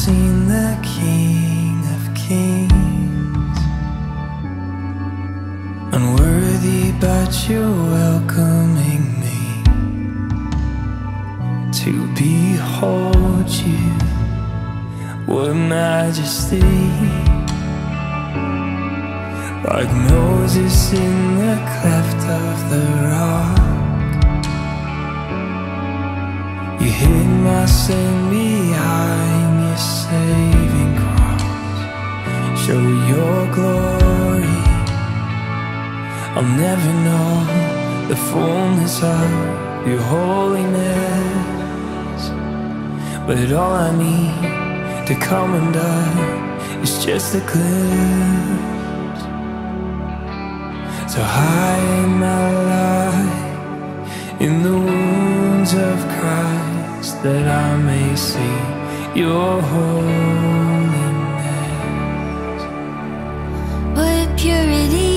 seen the King of Kings, unworthy, but you're welcoming me to behold you. What majesty, like Moses in the cleft of the rock. You hid my sin behind your saving cross. Show your glory. I'll never know the fullness of your holiness, but all I need to come undone is just a glimpse. So hide my life in the wounds of Christ, that I may see your holiness. What purity!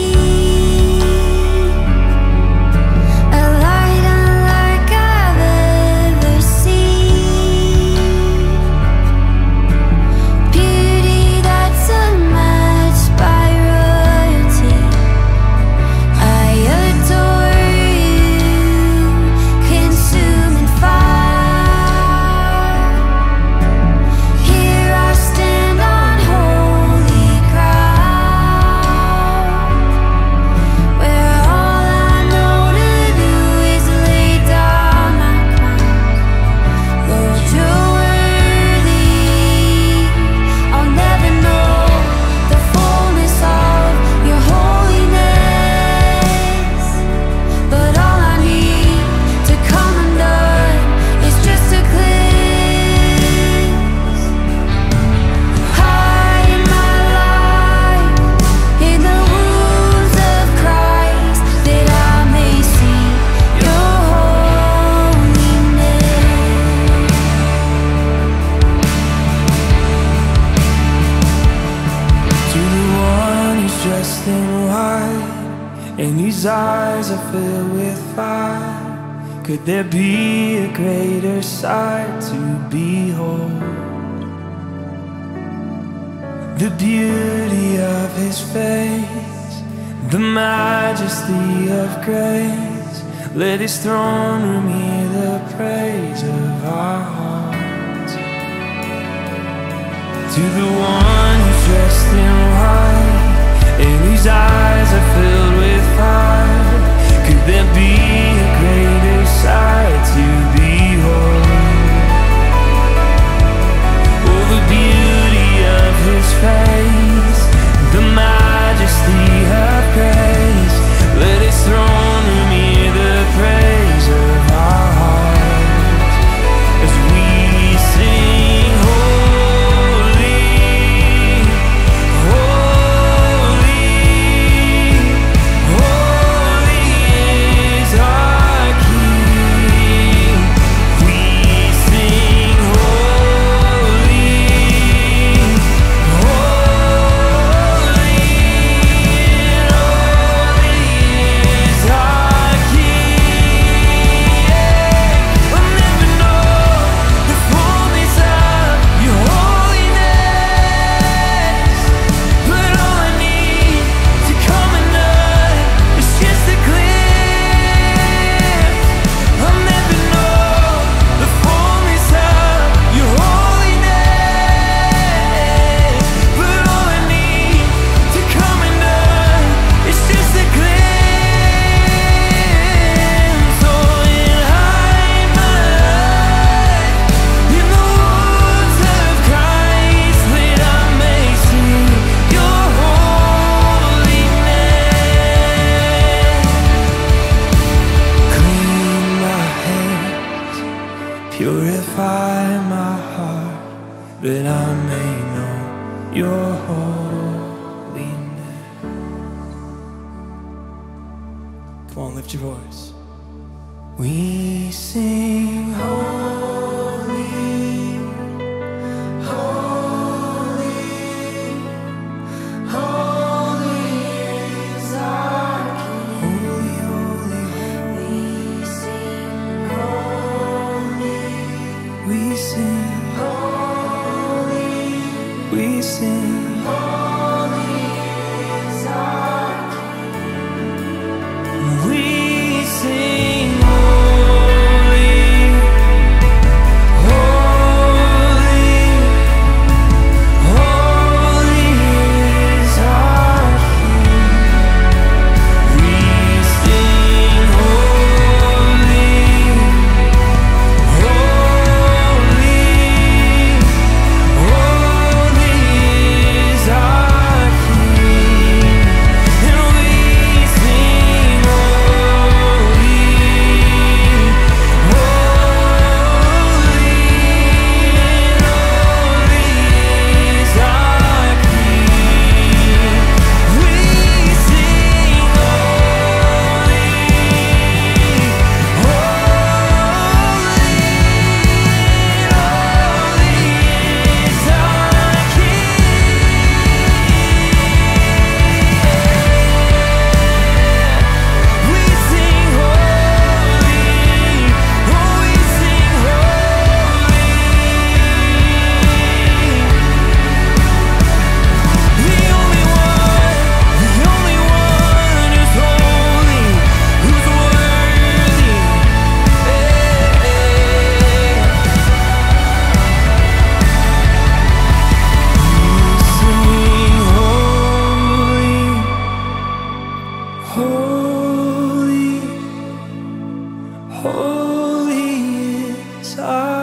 Dressed in white, and his eyes are filled with fire. Could there be a greater sight to behold? The beauty of his face, the majesty of grace. Let his throne room hear the praise of our hearts. To the one who's dressed in white, and whose eyes are filled with fire, could there be a greater sight to behold? Oh, the beauty of his face, the majesty of grace. Let his throne room hear the praise of our hearts as we sing holy, holy. Purify my heart, that I may know your holiness. Come on, lift your voice. We sing holy, holy, holy is our King. Holy, holy, we sing holy. We sing holy, sing. Holy is our We sing holy, holy, holy is our King. We sing holy, holy, holy is our King. And we sing holy, holy is our